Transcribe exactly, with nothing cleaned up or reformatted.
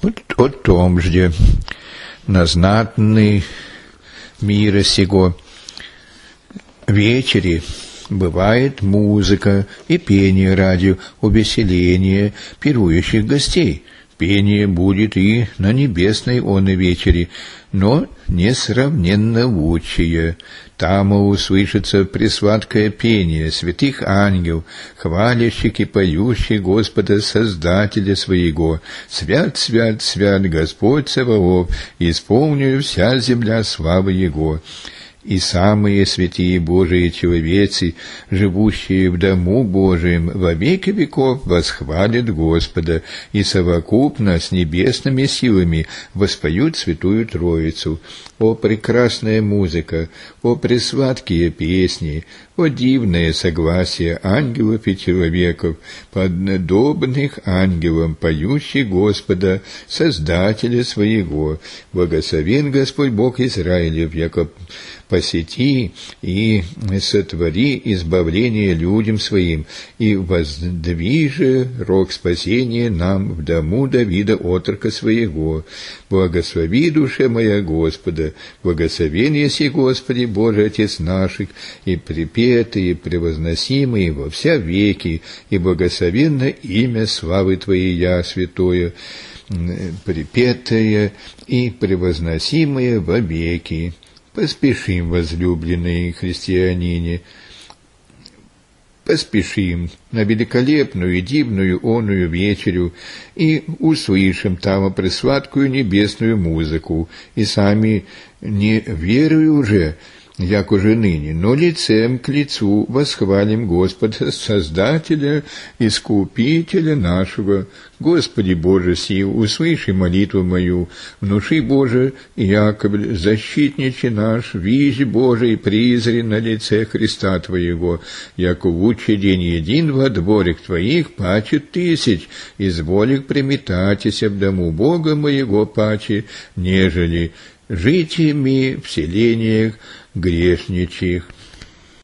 Вот о том же, на знатный мира сего вечере бывает музыка и пение ради увеселения пирующих гостей. Пение будет и на небесной оной вечере, но несравненно лучшее. Там услышится пресладкое пение святых ангел, хвалящих и поющих Господа Создателя своего. Свят, свят, свят Господь Саваоф, исполню вся земля славы Его. И самые святые Божии человецы, живущие в дому Божием во веки веков, восхвалят Господа и совокупно с небесными силами воспоют Святую Троицу. О прекрасная музыка, о пресладкие песни, о дивное согласие ангелов и человеков, подобных ангелам, поющих Господа, Создателя своего. Благословен Господь Бог Израилев, яко посети и сотвори избавление людям своим, и воздвиже рог спасения нам в дому Давида, отрока своего. Благослови, душе моя, Господа, благословен еси, Господи, Боже, Отец наших, и припетые, превозносимые во вся веки, и благословенно имя славы Твоей, я, святое, припетое и превозносимое во веки. Поспешим, возлюбленные христианине, поспешим на великолепную и дивную оную вечерю и услышим там пресладкую небесную музыку, и сами не веруя уже, як уже ныне, но лицем к лицу восхвалим Господа, Создателя, Искупителя нашего. Господи Боже сил, услыши молитву мою, внуши, Боже, Яковль, защитниче наш, визь Божий, призри на лице Христа Твоего, яко лучший день един во дворик Твоих, паче тысяч, изволик приметатися в дому Бога моего паче, нежели житиями в селениях грешничих.